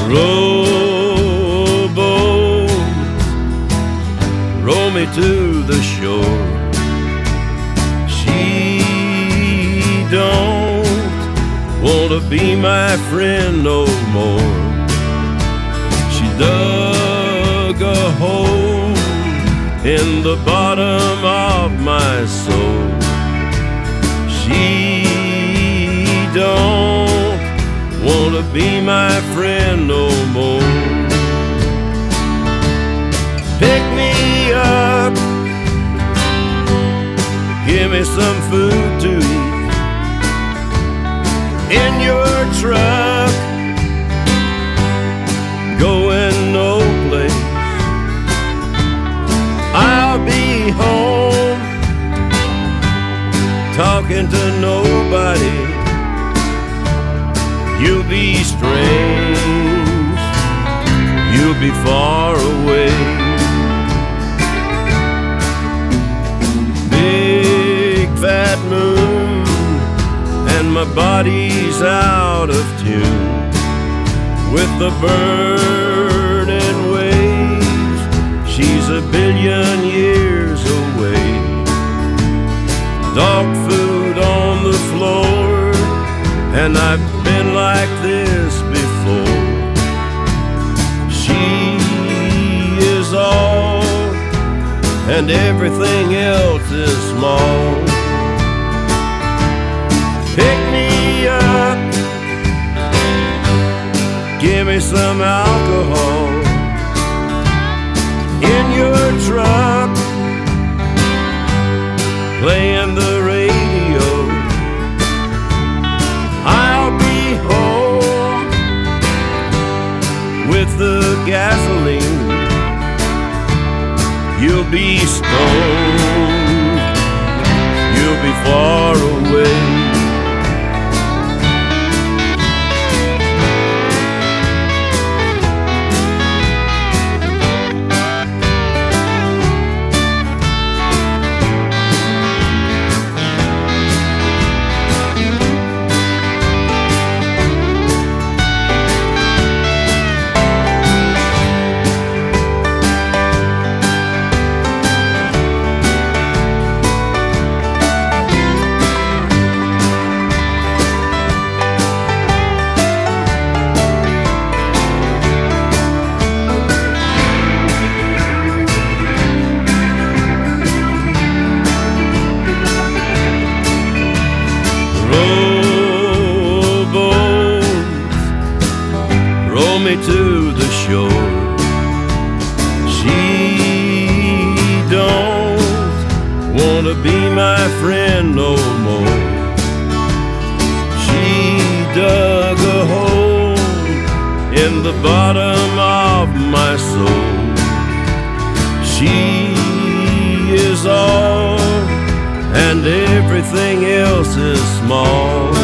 Rowboat, row me to the shore. She don't want to be my friend no more. She dug a hole in the bottom of my soul. She don't want to be my friend no more. Pick me up, give me some food to eat. In your truck, going no place. I'll be home, talking to nobody. You'll be strange, you'll be far away. Big fat moon, and my body's out of tune with the burning waves. She's a billion years away. Dog food on the floor, and I've been like this before. She is all, and everything else is small. Pick me up, give me some alcohol. In your truck, playing the radio. I'll be home with the gasoline. You'll be stoned, you'll be far away. Row me to the shore. She don't want to be my friend no more. She dug a hole in the bottom of my soul. She is all, and everything else is small.